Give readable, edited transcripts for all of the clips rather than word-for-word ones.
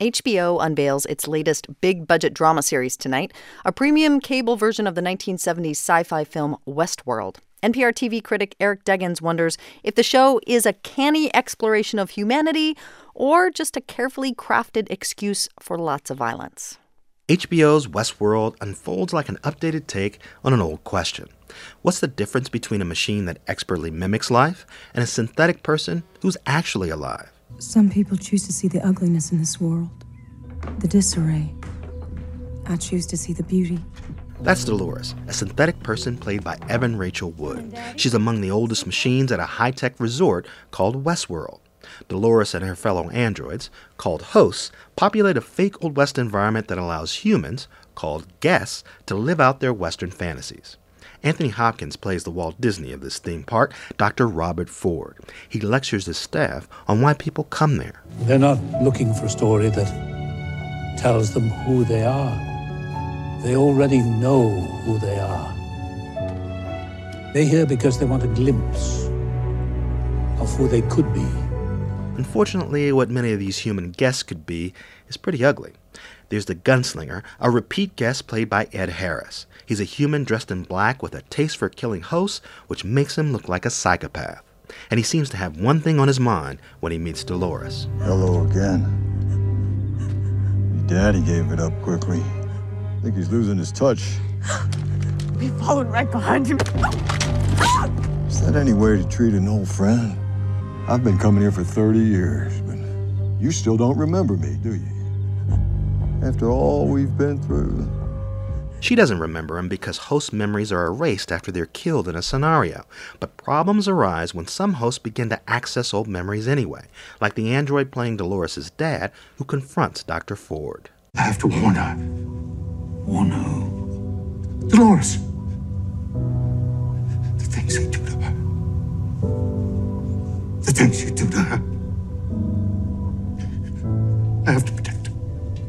HBO unveils its latest big-budget drama series tonight, a premium cable version of the 1970s sci-fi film Westworld. NPR TV critic Eric Deggans wonders if the show is a canny exploration of humanity or just a carefully crafted excuse for lots of violence. HBO's Westworld unfolds like an updated take on an old question. What's the difference between a machine that expertly mimics life and a synthetic person who's actually alive? Some people choose to see the ugliness in this world, the disarray. I choose to see the beauty. That's Dolores, a synthetic person played by Evan Rachel Wood. She's among the oldest machines at a high-tech resort called Westworld. Dolores and her fellow androids, called hosts, populate a fake Old West environment that allows humans, called guests, to live out their Western fantasies. Anthony Hopkins plays the Walt Disney of this theme park, Dr. Robert Ford. He lectures his staff on why people come there. They're not looking for a story that tells them who they are. They already know who they are. They're here because they want a glimpse of who they could be. Unfortunately, what many of these human guests could be is pretty ugly. There's the gunslinger, a repeat guest played by Ed Harris. He's a human dressed in black with a taste for killing hosts, which makes him look like a psychopath. And he seems to have one thing on his mind when he meets Dolores. Hello again. Your daddy gave it up quickly. I think he's losing his touch. We followed right behind him. Is that any way to treat an old friend? I've been coming here for 30 years, but you still don't remember me, do you? After all we've been through. She doesn't remember him because host memories are erased after they're killed in a scenario. But problems arise when some hosts begin to access old memories anyway, like the android playing Dolores' dad who confronts Dr. Ford. I have to warn her. Warn who? Dolores. The things we do to her. The things you do to her. I have to protect her.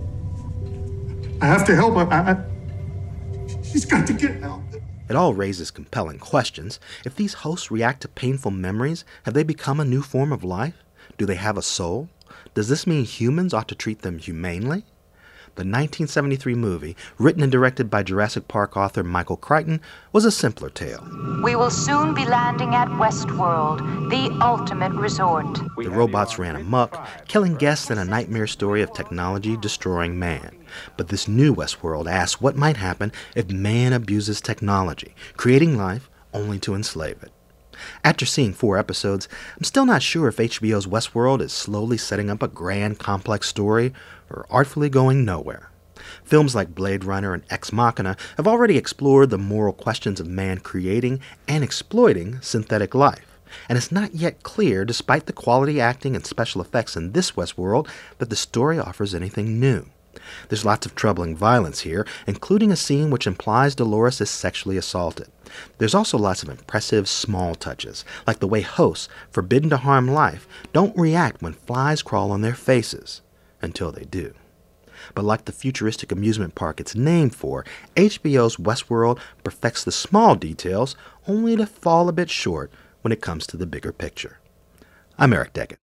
I have to help her. She's got to get help. It all raises compelling questions. If these hosts react to painful memories, have they become a new form of life? Do they have a soul? Does this mean humans ought to treat them humanely? The 1973 movie, written and directed by Jurassic Park author Michael Crichton, was a simpler tale. We will soon be landing at Westworld, the ultimate resort. The robots ran amok, killing guests in a nightmare story of technology destroying man. But this new Westworld asks what might happen if man abuses technology, creating life only to enslave it. After seeing 4 episodes, I'm still not sure if HBO's Westworld is slowly setting up a grand, complex story or artfully going nowhere. Films like Blade Runner and Ex Machina have already explored the moral questions of man creating and exploiting synthetic life. And it's not yet clear, despite the quality acting and special effects in this Westworld, that the story offers anything new. There's lots of troubling violence here, including a scene which implies Dolores is sexually assaulted. There's also lots of impressive small touches, like the way hosts, forbidden to harm life, don't react when flies crawl on their faces, until they do. But like the futuristic amusement park it's named for, HBO's Westworld perfects the small details, only to fall a bit short when it comes to the bigger picture. I'm Eric Deggans.